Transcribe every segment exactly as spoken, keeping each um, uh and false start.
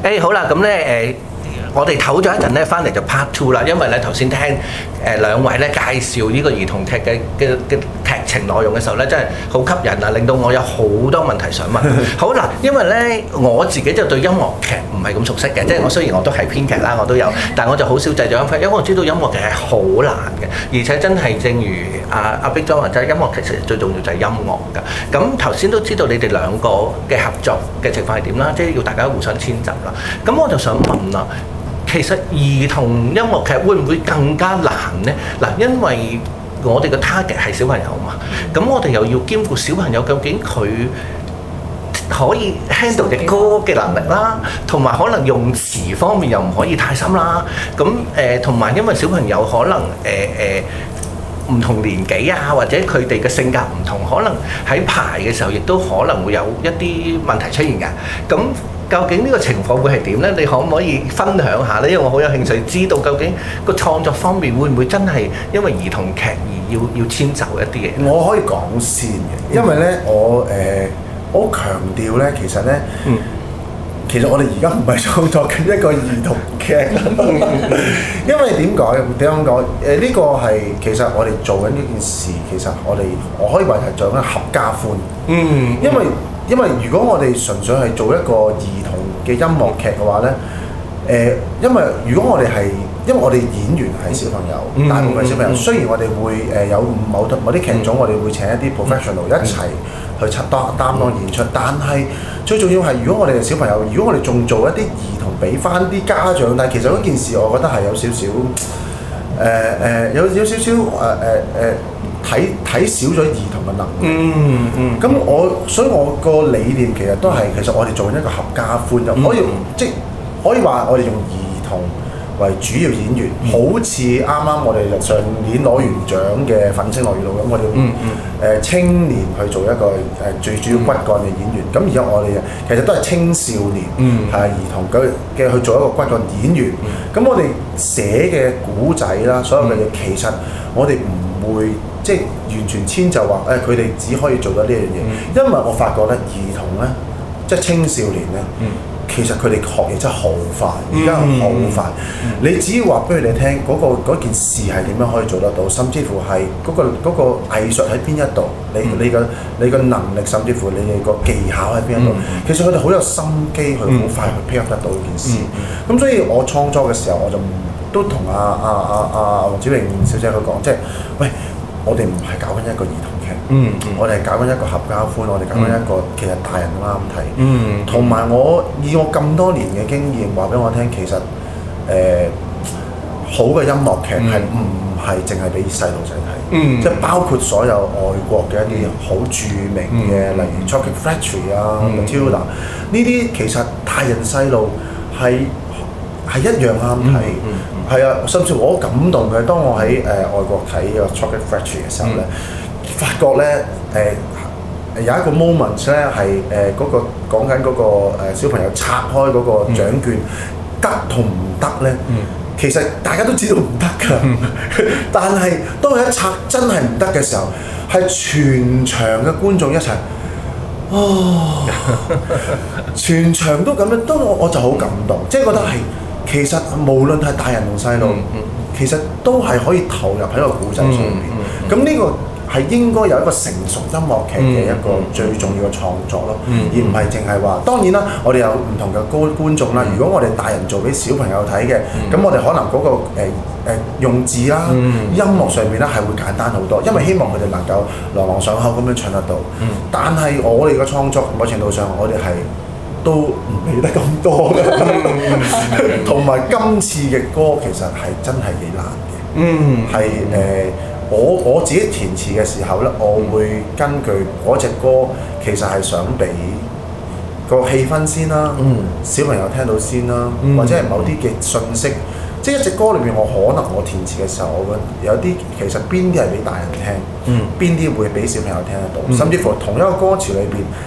誒好啦，咁咧誒，我哋唞咗一陣咧，翻嚟就 part two 啦。因為咧頭先聽誒兩位咧介紹呢個兒童劇嘅嘅嘅劇情內容嘅時候咧，真係好吸引啊，令到我有好多問題想問。好啦，因為咧我自己就對音樂劇唔係咁熟悉嘅，即係我雖然我都係編劇啦，我都有，但係我就好少製作音樂劇，因為我知道音樂劇係好難嘅，而且真係正如阿阿 Big John 話齋，音樂劇其實最重要就係音樂㗎。咁頭先都知道你哋兩個嘅合作嘅情況係點啦，即係要大家互相遷就啦。咁我就想問啦，其實兒童音樂劇會唔會更加難呢？嗱，因為我哋嘅 target 係小朋友嘛，咁我哋又要兼顧小朋友究竟佢可以 handle 隻歌嘅能力啦，同埋可能用詞方面又唔可以太深啦。咁誒，同埋因為小朋友可能誒誒唔同年紀啊，或者佢哋嘅性格唔同，可能喺排嘅時候亦都可能會有一啲問題出現嘅。咁究竟呢個情況會係點呢？你可唔可以分享下呢？因為我好有興趣知道究竟個創作方面會唔會真係因為兒童劇而要要遷就一啲嘢？ 我可以講先嘅，因為呢，我誒、呃、我好強調呢，其實呢，嗯、其實我哋而家唔係創作緊一個兒童劇，因為點解點樣講？誒、呃、呢、這個係其實我哋做緊呢件事，其實我哋我可以話係做緊合家歡，嗯，因為。因為如果我哋純粹係做一個兒童嘅音樂劇嘅話咧，誒、呃，因為如果我哋係，因為我哋演員係小朋友，嗯、大部分小朋友，嗯、雖然我哋會誒有某某啲劇種，嗯、我哋會請一啲 professional 一齊去擔當擔當演出，但係最重要係，如果我哋係小朋友，如果我哋仲做一啲兒童俾翻啲家長，但係其實嗰件事，我覺得係有少少誒誒，有有少少誒誒誒。呃呃睇睇少咗兒童嘅能力，嗯嗯，咁、嗯、我所以我個理念其實都係，其實我哋做緊一個合家歡，就可以、嗯、即可以話我哋用兒童為主要演員，嗯、好似啱啱我哋上年攞完獎嘅《奮青樂園路》咁，我哋用誒青年去做一個誒最主要骨幹嘅演員，咁而家我哋其實都係青少年，嗯，係兒童嘅嘅去做一個骨幹演員，咁、嗯、我哋寫嘅古仔啦，所有嘅嘢、嗯、其實我哋唔會。即係完全遷就話誒，佢、哎、哋只可以做到呢樣嘢，嗯、因為我發覺咧，兒童咧，即係青少年咧，嗯、其實佢哋學嘢真係好快，而家好快。嗯、你只要話俾佢哋聽，嗰、嗰個件事係點樣可以做得到，甚至乎係嗰、嗰個嗰、嗰個藝術喺邊一度，你、嗯、你個你個能力，甚至乎你哋個技巧喺邊一度，嗯、其實佢哋好有心機去好快去 pick up 得到呢件事。咁、嗯、所以我創作嘅時候，我就都同阿阿阿阿黃子穎小姐佢講，即係喂。我哋唔係搞緊一個兒童劇，嗯嗯、我哋係搞緊一個合家歡，我哋搞緊一個、嗯、其實大人都啱睇。同埋、嗯、我以我咁多年嘅經驗話俾我聽，其實誒、呃、好嘅音樂劇係唔係淨係俾細路仔睇，嗯、即係包括所有外國嘅一啲好著名嘅，嗯、例如 Chocolate Factory 啊、Matilda 呢啲，其實大人細路係係一樣啱睇。嗯嗯係啊，甚至我好感動嘅。當我喺誒、呃、外國睇個 Chocolate Factory 嘅時候咧，嗯、發覺咧誒、呃、有一個 moment 咧係誒嗰個講緊嗰個小朋友拆開嗰個獎券、嗯、得同唔得咧，嗯、其實大家都知道唔得㗎，嗯、但係當佢一拆真係唔得嘅時候，係全場嘅觀眾一齊，哦，全場都咁樣，當我我就好感動，即係覺得係。其實無論係大人同細路，嗯嗯、其實都係可以投入喺個故仔上邊。咁呢、嗯嗯、個係應該有一個成熟音樂劇嘅一個最重要嘅創作咯，嗯嗯、而唔係淨係話。當然啦，我哋有唔同嘅觀觀眾啦。嗯、如果我哋大人做俾小朋友睇嘅，咁、嗯、我哋可能嗰、那個誒誒、呃、用字啦、嗯、音樂上面咧係會簡單好多，因為希望佢哋能夠朗朗上口咁樣唱得到。嗯、但係我哋嘅創作某程度上，我哋係。都唔理得咁多嘅，同埋今次嘅歌其實係真係幾難嘅。嗯，係誒、呃，我我自己填詞嘅時候咧，我會根據嗰隻歌，其實係想俾個氣氛先啦，嗯、小朋友聽到先啦，嗯、或者係某啲嘅訊息。即係一隻歌裏面，我可能我填詞嘅時候，我會有啲其實邊啲係俾大人聽，邊啲、嗯、會俾小朋友聽得到，嗯、甚至乎同一個歌詞裏邊。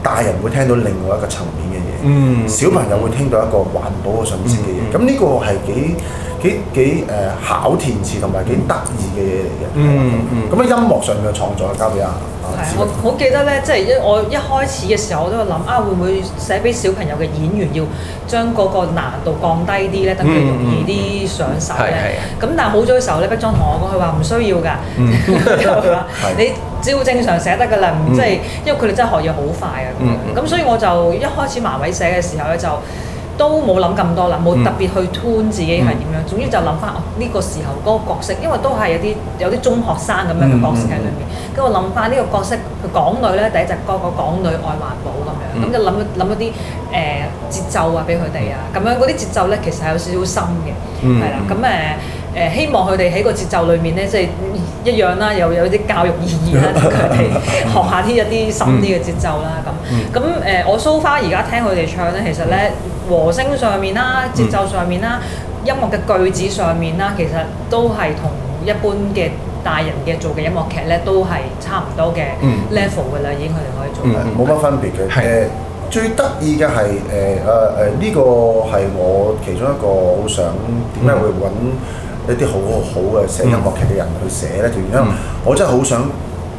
大人會聽到另外一個層面嘅嘢， 嗯， 小朋友會聽到一個環保嘅訊息嘅嘢。咁呢、嗯、個係幾幾幾誒、呃、考填詞同埋幾得意嘅嘢嚟嘅。 嗯嗯。 咁喺、嗯、音樂上面嘅創作交俾阿阿係，我好記得咧，即係一我一開始嘅時候，我都諗啊，會唔會寫俾小朋友嘅演員要將嗰個難度降低啲咧，等佢容易啲上手咧。咁、嗯、但係好早嘅時候咧，碧莊同我講，佢話唔需要㗎，嗯、你只要正常寫得㗎啦，即係、嗯、因為佢哋真係學嘢好快啊。咁、嗯嗯、所以我就一開始麻位寫嘅時候咧就。都冇諗咁多啦，冇特別去 tune 自己係點樣，嗯、總之就諗翻哦呢個時候嗰個角色，因為都係有啲有啲中學生咁樣嘅角色喺裏面，跟住、嗯嗯、我諗翻呢個角色，佢港女咧第一隻歌個港女愛環保咁樣，咁、嗯、就諗諗一啲誒、呃、節奏啊俾佢哋啊，咁樣嗰啲節奏咧其實係有少少深嘅，係啦、嗯，咁誒誒希望佢哋喺個節奏裏面咧即係一樣啦，又有啲教育意義啦，同佢哋學下啲一啲深啲嘅節奏啦，咁咁誒我 so far 而家聽佢哋唱咧，其實咧。和聲上面啦，節奏上面啦，嗯、音樂嘅句子上面啦，其實都係同一般嘅大人嘅做嘅音樂劇咧，都係差唔多嘅 level 㗎啦，已經佢哋可以做。 冇乜、嗯、分別嘅。誒是、呃，最得意嘅係誒誒誒呢個係我其中一個好想點解會揾一啲好好好嘅寫音樂劇嘅人去寫咧？條原因我真係好想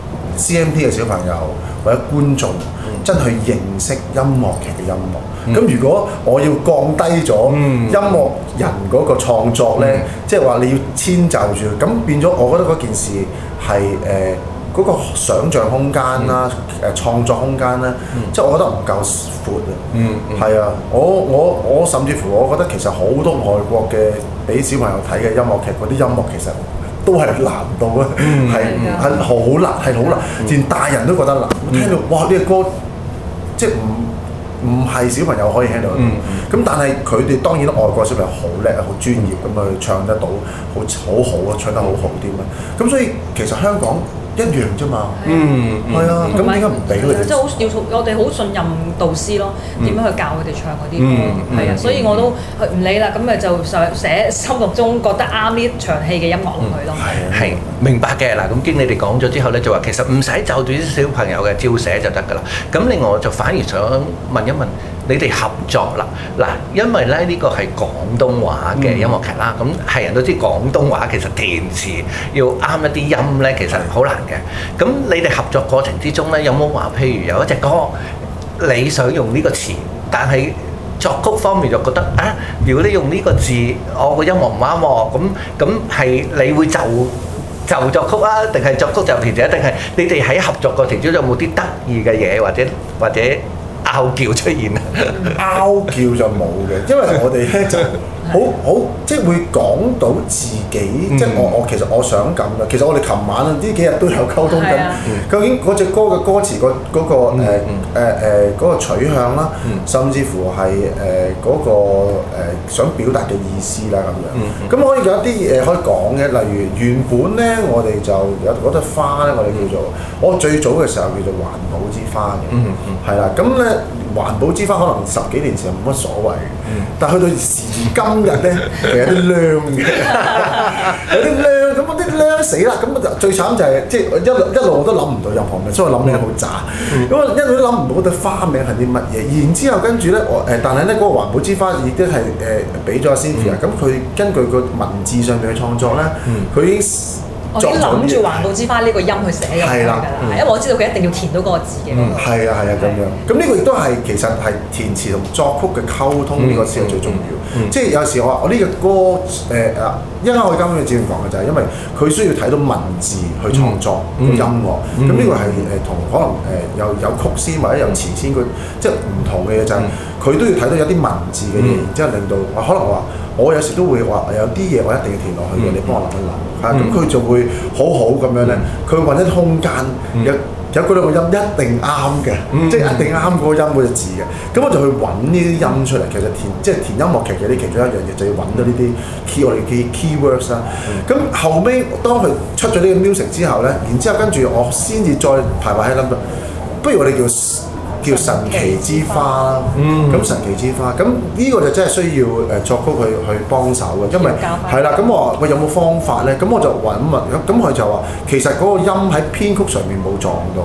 C M P 嘅小朋友或者觀眾真係去認識音樂劇嘅音樂。咁、嗯、如果我要降低咗音樂人嗰個創作咧，嗯、即係話你要遷就住，咁變咗我覺得嗰件事係誒嗰個想像空間啦，誒、嗯、創作空間啦，嗯、即係我覺得唔夠闊啊。嗯，係、嗯、啊，我我我甚至乎我覺得其實好多外國嘅俾小朋友睇嘅音樂劇嗰啲音樂其實都係難度啊，係係好難，係好難，連大人都覺得難。嗯、聽到哇呢個歌即係唔〜唔係小朋友可以聽到，咁、嗯嗯、但係佢哋當然外國小朋友好叻啊，好專業咁去唱得到，好好好啊，唱得好好啲啊，咁所以其實香港一樣啫嘛，嗯，係啊，咁點解唔俾佢哋？ 即係好要我哋好信任導師咯，點樣去教佢哋唱嗰啲歌，係啊，所以我都唔理啦，咁咪就想寫心目中覺得啱呢場戲嘅音樂落去咯。 係係明白嘅嗱，咁經你哋講咗之後咧，就話其實唔使就住啲小朋友嘅照寫就得㗎啦。咁另外我就反而想問一問你哋合作啦嗱，因為咧呢個係廣東話嘅音樂劇啦，咁係人都知廣東話其實填詞要啱一啲音咧，其實好難嘅。咁你哋合作過程之中咧，有冇話譬如有一隻歌你想用呢個詞，但係作曲方面就覺得啊，如果你用呢個字，我個音樂唔啱喎，咁咁係你會就就作曲啊，定係作曲就填詞啊？定係你哋喺合作過程中有冇啲得意嘅嘢，或者或者拗撬出現啊？ 拗撬就冇嘅，因為我哋咧就好好即係會講到自己，嗯、即係我我其實我想咁嘅。其實我哋琴晚呢幾日都有溝通緊，嗯、究竟嗰隻歌嘅歌詞嗰嗰、嗰個誒誒誒嗰個取向啦，嗯、甚至乎係誒嗰個、呃、想表達嘅意思啦咁樣。咁、嗯、可以有一啲嘢可以講嘅，例如原本咧我哋就有嗰朵花咧，我哋叫做我最早嘅時候叫做環保之花嘅，係啦、嗯，咁、嗯、咧。環保之花可能十幾年前冇乜所謂，嗯、但係去到時今日咧，係有啲靚嘅，有啲靚咁嗰啲靚死啦！咁最慘就係、是、即係一路一路我都諗唔到任何名，所以我諗起好渣。咁啊、嗯、一路都諗唔到嗰對花名係啲乜嘢。然之後跟住咧，我誒但係咧嗰個環保之花亦都係誒俾咗阿 Cynthia。咁佢根據個文字上面嘅創作咧，佢、嗯、已經。 我已經諗住環保之花呢個音去寫入去㗎啦，因為我知道佢一定要填到嗰個字嘅。嗯，係啊，係啊，咁樣。咁呢個亦都係其實係填詞同作曲嘅溝通呢個先係最重要。即係有時我話我呢個歌誒啊，一陣間我哋今日節目講嘅就係因為佢需要睇到文字去創作個音樂。咁呢個係誒同可能誒有有曲先或者有詞先，佢即係唔同嘅嘢就係佢都要睇到有啲文字嘅嘢，然之後令到可能話。我有時都會話有啲嘢我一定要填落去嘅，嗯、你幫我諗一諗嚇，咁佢、嗯、就會好好咁樣咧，佢揾一啲空間，嗯、有有嗰兩個音一定啱嘅，嗯、即係一定啱嗰個音嗰隻字嘅，咁我就去揾呢啲音出嚟。其實填即係填音樂劇嘅啲其中一樣嘢，就要揾到呢啲 key 我哋嘅 keywords 啦。咁、嗯、後尾當佢出咗呢個 music 之後咧，然之後跟住我先至再排排喺諗到，不如我哋叫。叫神奇之花啦，咁、嗯、神奇之花，咁呢個就真係需要誒作曲去去幫手嘅，因為係啦，咁我話喂有冇方法咧？咁我就揾問，咁佢就話其實嗰個音喺編曲上面冇撞到，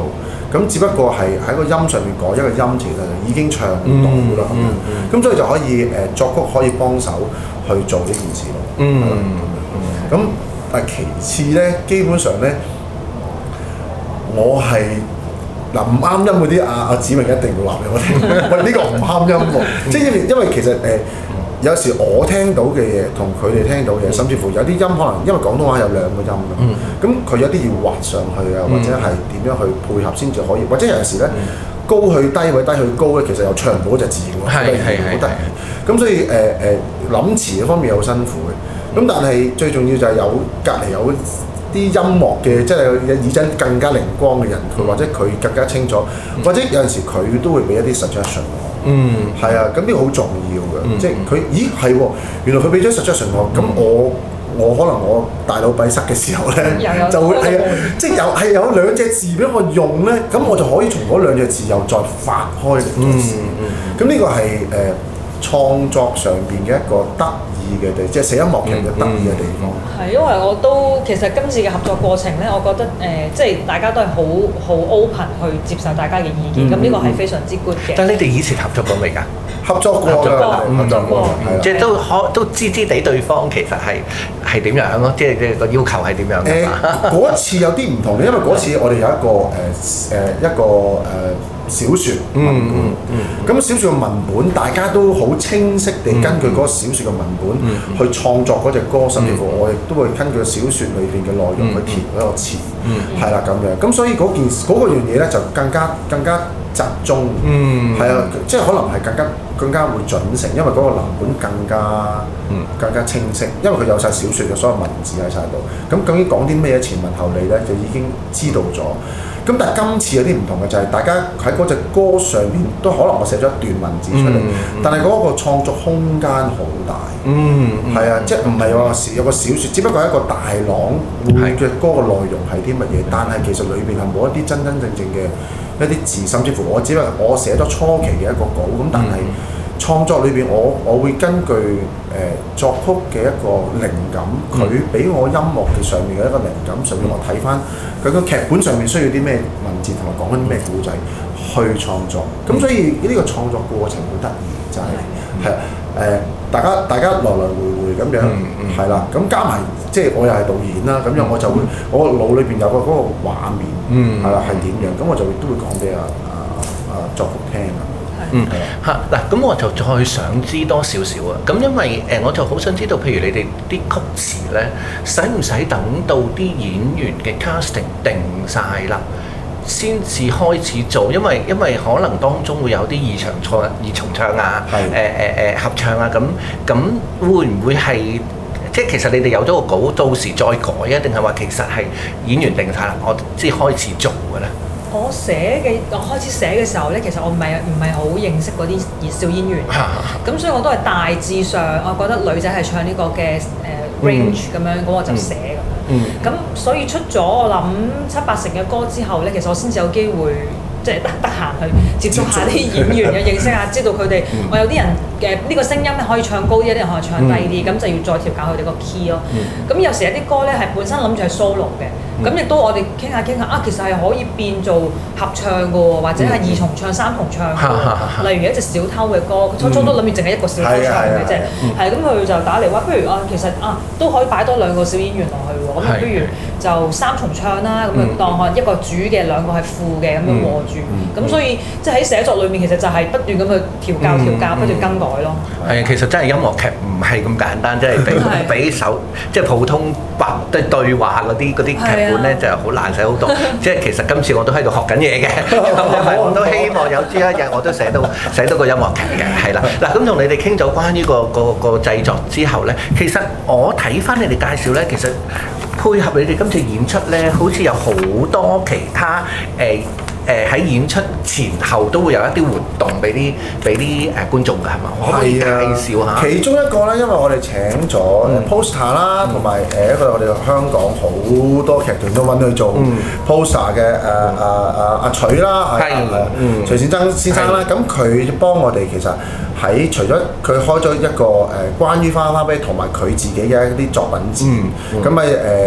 咁只不過係喺個音上面改一個音，其實就已經唱到啦咁樣。咁所以就可以誒作曲可以幫手去做呢件事咯。嗯，咁但係其次咧，基本上咧，我係嗱唔啱音嗰啲，阿阿子明一定會話俾我聽，喂呢個唔啱音喎。即係因為因為其實誒。有時我聽到嘅嘢同佢哋聽到嘅嘢，甚至乎有啲音可能因為廣東話有兩個音㗎，咁佢、嗯、有啲要畫上去啊，或者係點樣去配合先至可以，或者有陣時咧高去低或者低去高咧，其實又唱唔到嗰隻字喎，係係係好得意。咁所以誒誒諗詞嗰方面好辛苦嘅，咁但係最重要就係有隔離有啲音樂嘅，即係耳仔更加靈光嘅人，佢或者佢更加清楚，或者有陣時佢都會俾一啲 suggestion。嗯，係啊，咁呢個好重要嘅，嗯、即係佢，咦係喎，原來佢俾咗 suggestion 我，咁、嗯、我我可能我大腦閉塞嘅時候咧，就會係啊，即係有係有兩隻字俾我用咧，咁我就可以從嗰兩隻字又再發開嚟做事。咁呢、嗯嗯、個係誒、呃、創作上邊嘅一個得意嘅地，即係寫音樂劇嘅得意嘅地方。係、嗯嗯、因為我都其實今次嘅合作過程咧，我覺得誒、呃，即係大家都係好好 open 去接受大家嘅意見，咁呢、嗯、個係非常之 good 嘅。但係你哋以前合作過未㗎？合作過，合作過，合作過，即係都可都知知地對方其實係係點樣咯，即係嘅個要求係點樣嘅嘛？誒嗰次有啲唔同嘅，因為嗰次我哋有一個誒誒、呃、一個誒。呃小説文本，咁小説嘅文本大家都好清晰地根據嗰個小説嘅文本去創作嗰隻歌，甚至乎我亦都會根據小説裏邊嘅內容去填嗰個詞，係啦咁樣。咁所以嗰件嗰個樣嘢咧就更加更加集中，係啊，即係可能係更加更加會準成，因為嗰個文本更加更加清晰，因為佢有晒小説嘅所有文字喺晒度。咁究竟講啲咩前文後理咧，就已經知道咗。咁但係今次有啲唔同嘅就係、是、大家喺嗰隻歌上面都可能我寫咗一段文字出嚟，嗯嗯、但係嗰個創作空間好大，係、嗯嗯、啊，即係唔係話有個小説，只不過係一個大朗會嘅歌嘅內容係啲乜嘢，但係其實裏邊係冇一啲真真正正嘅一啲字，甚至乎我只係我寫咗初期嘅一個稿，咁但係創作裏邊我我會根據誒、呃、作曲嘅一個靈感，佢俾我音樂嘅上面嘅一個靈感，上面我睇翻佢個劇本上面需要啲咩文字同埋講緊啲咩故仔去創作，咁所以呢個創作過程好得意，就係係誒大家大家來來回回咁樣係啦，咁加埋即係我又係導演啦，咁樣我就會我腦裏邊有個嗰個畫面係啦係點樣，咁我就會都會講俾阿阿阿作曲聽啊。嗯嚇嗱，咁我就再想知多少少啊。咁因為誒，我就好想知道，譬如你哋啲曲詞咧，使唔使等到啲演員嘅 casting 定晒啦，先至開始做？因為因為可能當中會有啲二重唱、二重唱啊，誒誒誒合唱啊，咁咁會唔會係即係其實你哋有咗個稿，到時再改啊？定係話其實係演員定晒啦，我先開始做嘅咧？我寫嘅，我開始寫嘅時候咧，其實我唔係唔係好認識嗰啲熱小演員，咁所以我都係大致上，我覺得女仔係唱呢個嘅誒 range 咁樣，咁我就寫咁樣。咁所以出咗我諗七八成嘅歌之後咧，其實我先至有機會即係得得閒去接觸下啲演員嘅認識下，知道佢哋我有啲人嘅呢個聲音可以唱高啲，有啲人可以唱低啲，咁就要再調教佢哋個 key 咯。咁有時有啲歌咧係本身諗住係 solo 嘅。咁亦都我哋傾下傾下啊，其實係可以變做合唱嘅喎，或者係二重唱、三重唱嘅喎。例如一隻小偷嘅歌，佢初初都諗住淨係一個小偷唱嘅啫。係咁佢就打嚟話，不如啊，其實啊都可以擺多兩個小演員落去喎。咁不如就三重唱啦，咁啊當係一個主嘅，兩個係副嘅咁樣和住。咁所以即係喺寫作裏面，其實就係不斷咁去調教、調教，不斷更改咯。係啊，其實真係音樂劇唔係咁簡單，即係俾俾首即係普通白對對話嗰啲嗰啲劇本咧就好難寫好多。即係其實今次我都喺度學緊嘢嘅，我都希望有朝一日我都寫到寫到個音樂劇嘅，係啦。嗱咁同你哋傾咗關於個個個製作之後咧，其實我睇翻你哋介紹咧，其實配合你哋今次演出咧，好似有好多其他誒。誒喺演出前後都會有一啲活動俾啲俾啲誒觀眾㗎係嘛？可唔可以介紹下？其中一個咧，因為我哋請咗 poster 啦，同埋誒一個我哋香港好多劇團都揾佢做 poster 嘅誒誒誒阿徐啦，係徐善曾先生啦。咁佢幫我哋其實喺除咗佢開咗一個誒關於花花啤同埋佢自己嘅一啲作品展，咁咪誒。誒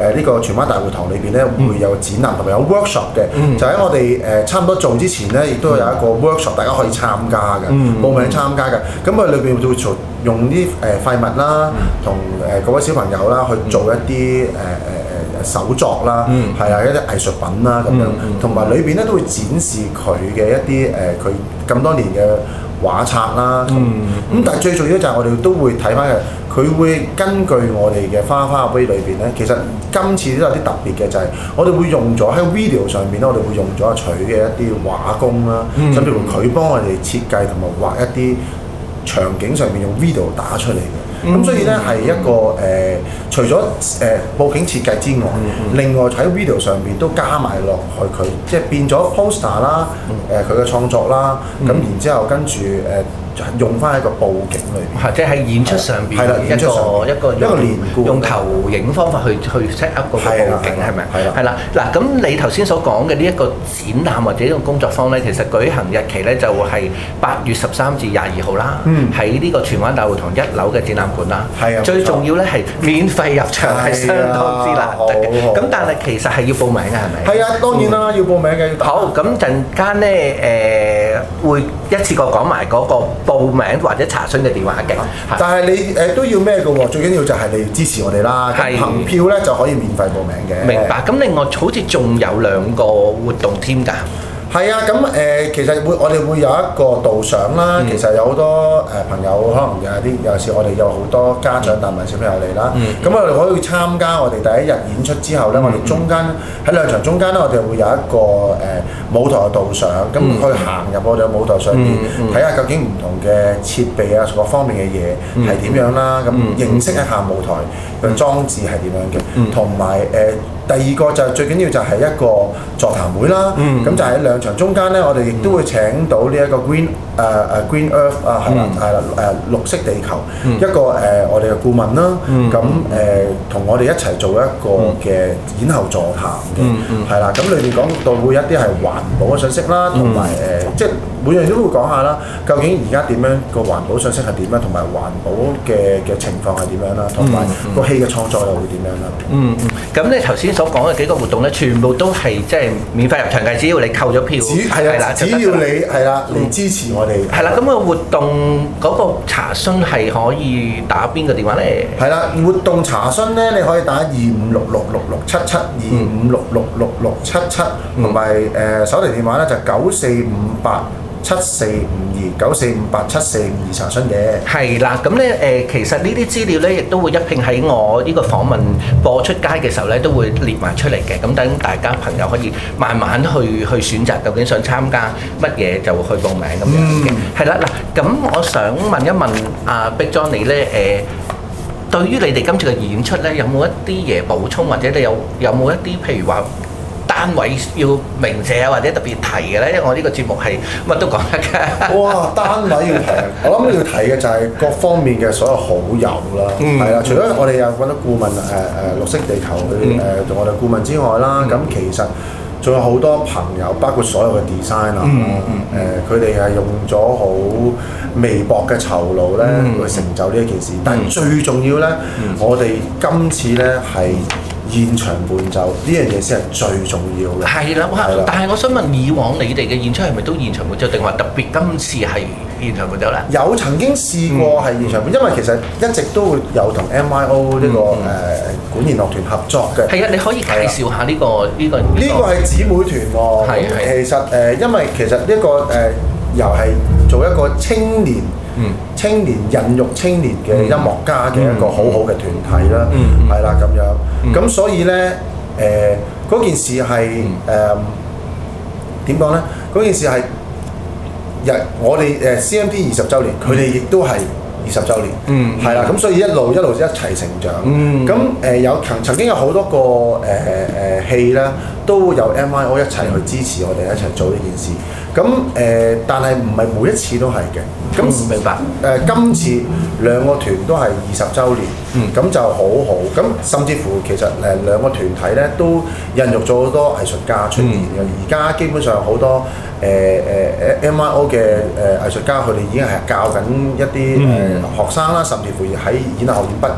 誒呢個荃灣大會堂裏邊咧會有展覽同埋有 workshop 嘅， 嗯、 就喺我哋誒差唔多做之前咧，亦都有一個 workshop 大家可以參加嘅， 嗯、 報名參加嘅。咁佢裏邊會做用啲誒廢物啦，同誒各位小朋友啦去做一啲誒誒誒手作啦，係啊、嗯、一啲藝術品啦咁樣，同埋裏邊咧都會展示佢嘅一啲誒佢咁多年嘅畫冊啦。咁咁、嗯、但係最重要就係我哋都會睇翻嘅，佢會根據我哋嘅花花杯裏邊咧，其實今次都有啲特別嘅，就係我哋會用咗喺 video 上面咧，我哋會用咗阿取嘅一啲畫工啦，嗯、甚至乎佢幫我哋設計同埋畫一啲場景上面用 video 打出嚟嘅。咁、嗯、所以咧係一個誒、呃，除咗誒佈景設計之外，嗯、另外喺 video 上邊都加埋落去佢，即係變咗 poster 啦，誒佢嘅創作啦，咁、嗯、然之後跟住誒。呃用翻喺個佈景裏邊， 或者喺演出上邊，一個一個一個連貫用投影方法去去 set up 個佈景係咪？係啦，係啦。嗱，咁你頭先所講嘅呢一個展覽或者呢個工作坊咧，其實舉行日期咧就係八月十三至廿二號啦。嗯。喺呢個荃灣大會堂一樓嘅展覽館啦。係啊。最重要咧係免費入場，係相當之難得嘅。咁但係其實係要報名嘅係咪？ 係啊，當然啦，要報名嘅。 好，咁陣間咧誒會一次過講埋嗰個報名或者查詢嘅電話嘅， 但係你誒、呃、都要咩嘅喎？最緊要就係你支持我哋啦。係憑票咧就可以免費報名嘅。 明白。咁另外好似仲有兩個活動添㗎。 係啊，咁誒、呃、其實會我哋會有一個導賞啦。嗯、其實有好多誒、呃、朋友可能有啲有時我哋有好多家長帶埋小朋友嚟啦。咁、嗯、我哋可以參加我哋第一日演出之後咧，嗯、我哋中間喺兩場中間咧，我哋會有一個誒、呃、舞台嘅導賞，咁、嗯、去行入我哋嘅舞台上邊，睇下、嗯嗯、究竟唔同嘅設備啊各方面嘅嘢係點樣啦。咁、嗯嗯、認識一下舞台嘅裝置係點樣嘅，同埋誒。第二個就係最緊要就係一個座談會啦，咁、嗯、就喺兩場中間咧，我哋亦都會請到呢一個 Green 誒、uh, 誒 Green Earth 啊，係啦係啦誒綠色地球、嗯、一個誒、呃、我哋嘅顧問啦，咁誒同我哋一齊做一個嘅演後座談嘅，係啦、嗯，咁裏邊講到會一啲係環保嘅信息啦，同埋誒即係每樣都會講下啦，究竟而家點樣個環保信息係點樣，同埋環保嘅嘅情況係點樣啦，同埋個戲嘅創作又會點樣啦。嗯嗯， 咁你頭先所講嘅幾個活動咧，全部都係即係免費入場嘅，只要你購咗票， 係啦，只要你係啦嚟支持我哋。 係啦，咁個活動嗰個查詢係可以打邊個電話咧？ 係啦，活動查詢咧，你可以打二五六六六六七七二五六六六六七七，同埋誒手提電話咧就九四五八七四五二九四五八七四五二查詢嘅。係啦，咁咧誒，其實呢啲資料咧，亦都會一併喺我呢個訪問播出街嘅時候咧，都會列埋出嚟嘅。咁等大家朋友可以慢慢去去選擇，究竟想參加乜嘢就去報名咁樣嘅。係啦、嗯，嗱，咁我想問一問阿 Big John 你咧誒，對於你哋今次嘅演出咧，有冇一啲嘢補充，或者你有有冇一啲譬如話單位要鳴謝啊，或者特別提嘅咧，因為我呢個節目係乜都講得嘅。哇！ 單位要提，我諗要提嘅就係各方面嘅所有好友啦，係啦、嗯。除咗我哋有揾到顧問誒誒、呃、綠色地球去誒做、呃、我哋顧問之外啦，咁、嗯、其實仲有好多朋友，包括所有嘅 designer 啦，誒佢哋係用咗好微薄嘅酬勞咧、嗯、去成就呢一件事。但係最重要咧，嗯、我哋今次咧係現場伴奏呢樣嘢先係最重要嘅。係啦， 但係我想問，以往你哋嘅演出係咪都現場伴奏，定話特別今次係現場伴奏咧？ 有曾經試過係現場伴奏，因為其實一直都會有同 M I O 呢個誒管弦樂團合作嘅。係啊，你可以介紹下呢個呢個。呢個係姊妹團喎。係係。其實誒，因為其實呢個誒又係做一個青年。嗯，青年孕育青年嘅音樂家嘅一個好好嘅團體啦，係啦咁樣，咁、嗯、所以咧誒嗰件事係誒點講咧？嗰件事係日我哋誒 C M P 二十週年，佢哋亦都係二十週年，係啦、嗯，咁所以一路一路一齊成長。咁誒、嗯、有曾曾經有好多個誒誒戲啦，都有 M I O 一齊去支持我哋一齊做呢件事。咁誒、呃，但係唔係每一次都係嘅。咁、嗯、明白。誒、呃，今次兩個團都係二十週年，咁、嗯、就好好。咁甚至乎其實誒兩個團體咧都孕育咗好多藝術家出現嘅。而家、嗯、基本上好多誒誒誒 M I O 嘅誒藝術家，佢哋已經係教緊一啲誒學生啦，甚至乎喺演藝學院畢業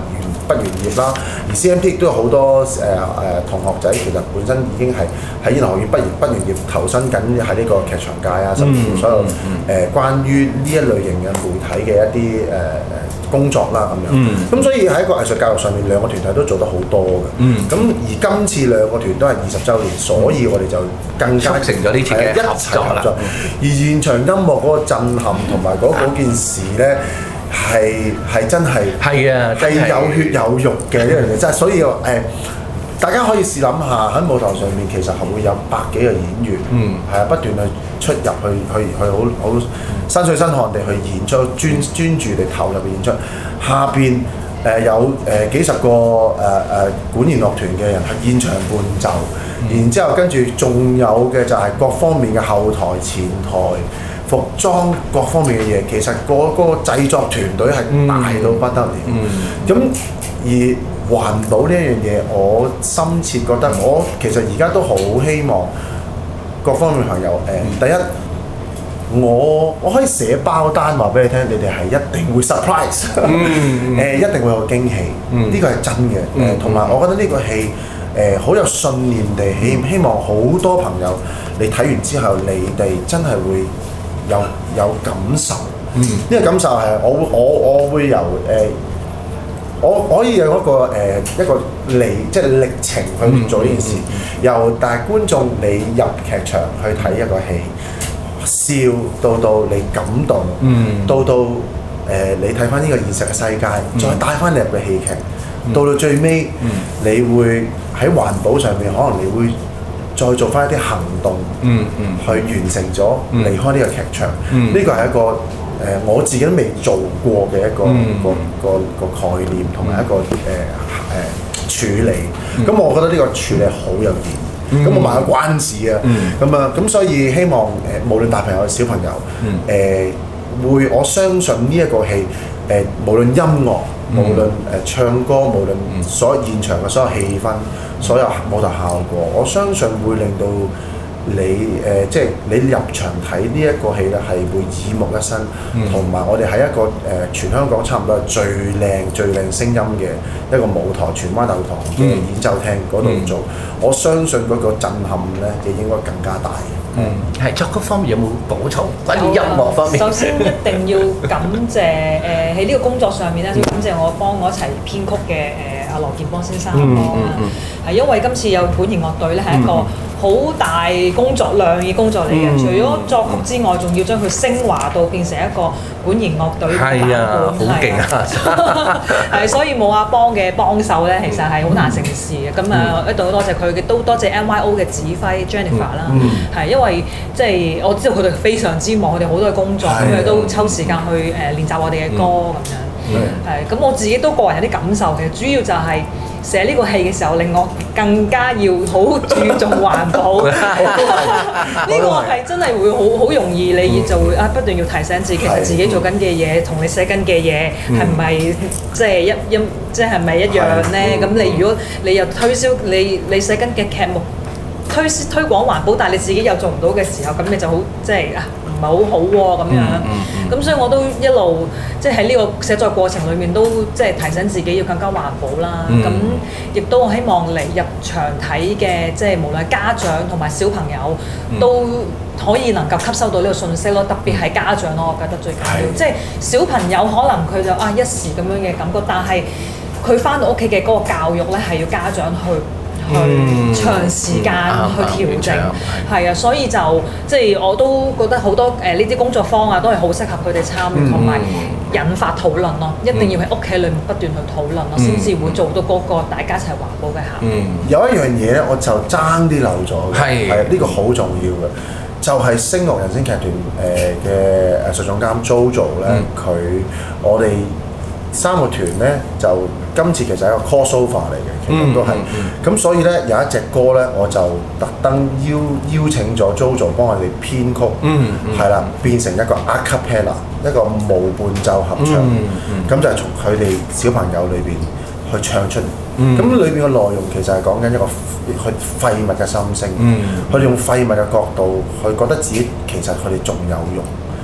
畢完業啦，而 C M T 亦都有好多誒誒、呃、同學仔其實本身已經係喺演藝學院畢業畢完業投身緊喺呢個劇場界啊，甚至乎所有誒、嗯嗯呃、關於呢一類型嘅媒體嘅一啲誒誒工作啦咁樣。咁、嗯、所以喺個藝術教育上面，兩個團體都做得好多嘅。咁、嗯、而今次兩個團都係二十週年，所以我哋就更加促成咗呢次嘅合作啦。 而現場音樂嗰個震撼同埋嗰件事咧，係係真係係啊， 係有血有肉嘅一樣嘢，真係所以誒、呃，大家可以試諗下喺舞台上面，其實係會有百幾個演員，嗯，係啊，不斷去出入去去去好好身水身汗地去演出，專專注地投入去演出。下邊誒、呃、有誒、呃、幾十個誒誒、呃、管弦樂團嘅人喺現場伴奏，嗯、然之後跟住仲有嘅就係各方面嘅後台、前台、服裝各方面嘅嘢，其實嗰嗰個製作團隊係大到不得了。咁、嗯嗯、而環保呢一樣嘢，我深切覺得，我其實而家都好希望各方面朋友誒、呃，第一。我我可以寫包單話俾你聽，你哋係一定會 surprise，誒、嗯呃、一定會有驚喜，呢個係真嘅。誒同埋我覺得呢個戲誒好、呃、有信念地希希望好多朋友你睇完之後，你哋真係會有有感受。呢、嗯、個感受係我我我會由誒、呃、我可以有一個誒、呃、一個嚟即係歷程去做呢件事，嗯嗯嗯、由大觀眾你入劇場去睇一個戲。笑到到你感動，嗯、到到誒、呃、你睇翻呢個現實嘅世界，嗯、再帶翻你入嘅戲劇，嗯、到到最尾，嗯、你會喺環保上面，可能你會再做翻一啲行動，嗯嗯、去完成咗離開呢個劇場。呢個係一個誒、呃、我自己都未做過嘅一個、嗯、個個個概念，同埋一個誒誒、呃呃、處理。咁、嗯、我覺得呢個處理好有意義。咁、嗯、我賣個關子啊，咁啊、嗯，咁所以希望誒、呃，無論大朋友、小朋友，誒、嗯呃、會，我相信呢一個戲，誒、呃、無論音樂，嗯、無論誒唱歌，無論所有現場嘅所有氣氛，嗯、所有舞台效果，我相信會令到你誒、呃，即係你入場睇呢一個戲咧，係會耳目一新，同埋、嗯、我哋喺一個誒、呃、全香港差唔多係最靚、最靚聲音嘅一個舞台，荃灣大會堂嘅演奏廳嗰度做，嗯、我相信嗰個震撼咧，亦應該更加大嘅。 嗯，係作曲方面有冇補充？關於音樂方面， 首先一定要感謝誒喺呢個工作上面咧，要感謝我幫我一齊編曲嘅誒阿羅健邦先生啦。係因為今次有管弦樂隊咧，係一個好大工作量嘅工作嚟嘅。除咗作曲之外，仲要將佢升華到變成一個管弦樂隊嘅版本。係啊，好勁啊！係，所以冇阿邦嘅幫手咧，其實係好難成事嘅。咁啊，一度多謝佢嘅，都多謝 M Y O 嘅指揮 Jennifer 啦。係因為即係我知道佢哋非常之忙，佢哋好多嘅工作，咁佢都抽時間去誒練習我哋嘅歌咁樣。係咁，我自己都個人有啲感受嘅，主要就係寫呢個戲嘅時候，令我更加要好注重環保。呢個係真係會好好容易，你就會啊不斷要提醒自己，其實自己做緊嘅嘢同你寫緊嘅嘢係唔係即係一一即係咪一樣咧？咁你如果你又推銷你你寫緊嘅劇目推推廣環保，但係你自己又做唔到嘅時候，咁你就好即係啊唔係好好喎咁樣。咁所以我都一路即係喺呢個寫作過程裏面都即係提醒自己要更加環保啦。咁亦都我希望嚟入場睇嘅即係無論家長同埋小朋友都可以能夠吸收到呢個信息咯。特別係家長咯，我覺得最緊要。即係小朋友可能佢就啊一時咁樣嘅感覺，但係佢返到屋企嘅嗰個教育咧係要家長去。去長時間去調整，係啊，所以就即係我都覺得好多誒呢啲工作坊啊，都係好適合佢哋參與同埋引發討論咯。一定要喺屋企裏面不斷去討論咯，先至會做到嗰個大家一齊環保嘅效果。 有一樣嘢咧，我就爭啲漏咗嘅，係係呢個好重要嘅，就係星樂人聲劇團誒嘅藝術總監 JoJo 咧，佢我哋三個團咧就。今次其實係一個 crossover 嚟嘅，其實都係。咁、嗯嗯、所以咧有一隻歌咧，我就特登邀邀請咗 JoJo 幫我哋編曲，係啦、嗯嗯，變成一個 a cappella， 一個無伴奏合唱。咁、嗯嗯、就係從佢哋小朋友裏邊去唱出嚟。咁裏邊嘅內容其實係講緊一個佢廢物嘅心聲。佢哋、嗯、用廢物嘅角度，去覺得自己其實佢哋仲有用。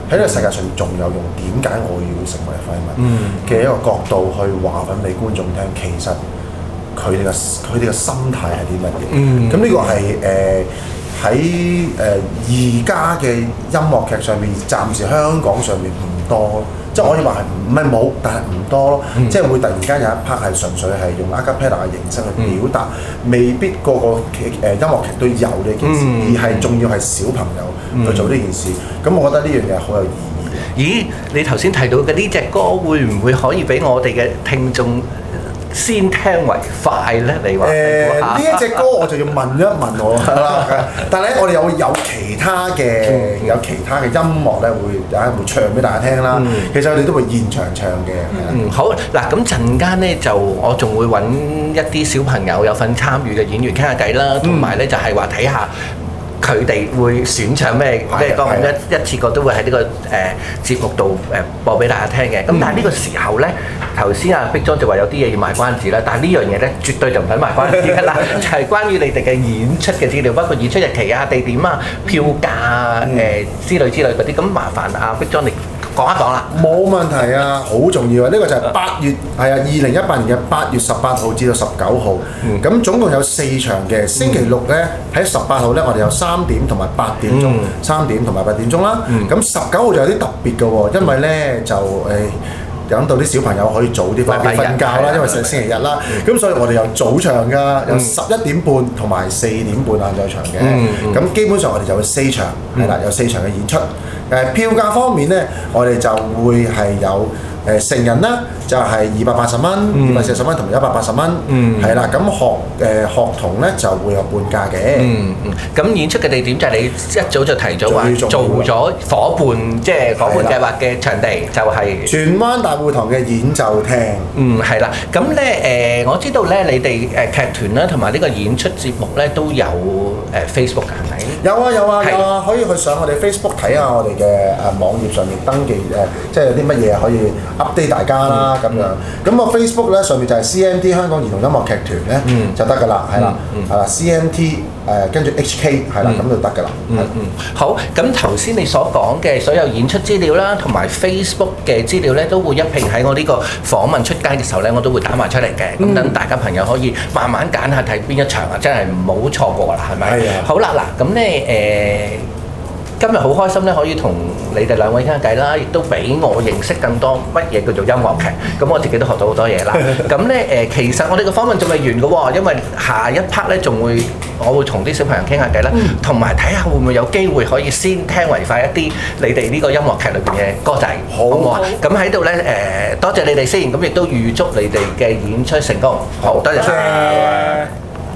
喺呢個世界上面仲有用，點解我要成為廢物嘅一個角度去話緊俾觀眾聽，其實佢哋嘅佢哋嘅心態係啲乜嘢？咁呢、嗯、個係誒喺誒而家嘅音樂劇上面，暫時香港上面唔多。即係我可以話係唔係冇，但係唔多咯。嗯、即係會突然間有一 part 係純粹係用 a cappella 嘅形式去表達，嗯、未必個個劇誒音樂劇都有呢件事，嗯、而係仲要係小朋友去做呢件事。咁、嗯、我覺得呢樣嘢好有意義。 咦？你頭先提到嘅呢隻歌，會唔會可以俾我哋嘅聽眾先聽為快咧？你話誒呢一隻歌我就要問一問我啦。但係咧，我哋有有其他嘅、嗯、有其他嘅音樂咧，會有會唱俾大家聽啦。嗯、其實我哋都會現場唱嘅。 嗯，好嗱，咁陣間咧就我仲會揾一啲小朋友有份參與嘅演員傾下偈啦，同埋咧就係話睇下佢哋會選唱咩咩歌，一一次過都會喺呢個誒節目度誒播俾大家聽嘅。咁但係呢個時候咧，頭先阿碧莊就話有啲嘢要賣關子啦，但係呢樣嘢咧絕對就唔使賣關子㗎啦，就係關於你哋嘅演出嘅資料，包括演出日期啊、地點啊、票價啊誒之類之類嗰啲。咁麻煩阿碧莊你講一講啦。 冇問題啊，好重要啊！呢個就係八月係啊，二零一八年嘅八月十八號至到十九號。咁、嗯、總共有四場嘅。星期六咧喺十八號咧，我哋有三點同埋八點鐘，三、嗯、點同埋八點鐘啦。咁十九號就有啲特別嘅喎，因為咧就誒。欸等到啲小朋友可以早啲翻屋企瞓覺啦，因為係星期日啦，咁、嗯、所以我哋有早場㗎，有十一點半同埋四點半晏晝場嘅，咁、嗯、基本上我哋就會四場，係啦、嗯，有四場嘅演出。誒票價方面咧，我哋就會係有誒成人啦，就係二百八十蚊、二百四十蚊同埋一百八十蚊，係啦。咁學誒學童咧就會有半價嘅。嗯嗯。咁演出嘅地點就係你一早就提咗話做咗伙伴，即係伙伴計劃嘅場地就係荃灣大會堂嘅演奏廳。 嗯，係啦。咁咧誒，我知道咧你哋誒劇團啦同埋呢個演出節目咧都有誒 Facebook 㗎，係咪？ 有啊有啊有啊，可以去上我哋 Facebook 睇下我哋嘅誒網頁上面登記誒，即係有啲乜嘢可以 update 大家啦咁樣。咁個 Facebook 咧上面就係 C M T 香港兒童音樂劇團咧就得㗎啦，係啦，係啦 C M T 誒跟住 H K 係啦，咁就得㗎啦。 嗯嗯，好。咁頭先你所講嘅所有演出資料啦，同埋 Facebook 嘅資料咧，都會一併喺我呢個訪問出街嘅時候咧，我都會打埋出嚟嘅。咁等大家朋友可以慢慢揀下睇邊一場啊，真係唔好錯過啦，係咪？係啊。好啦，嗱咁咧誒。今日好開心咧，可以同你哋兩位傾下偈啦，亦都俾我認識更多乜嘢叫做音樂劇。咁我自己都學到好多嘢啦。咁咧誒，其實我哋嘅訪問仲未完嘅喎，因為下一 part 咧仲會，我會同啲小朋友傾下偈啦，同埋睇下會唔會有機會可以先聽為快一啲你哋呢個音樂劇裏邊嘅歌仔，好唔好啊？咁喺度咧誒，多謝你哋先，咁亦都預祝你哋嘅演出成功。好，多謝晒。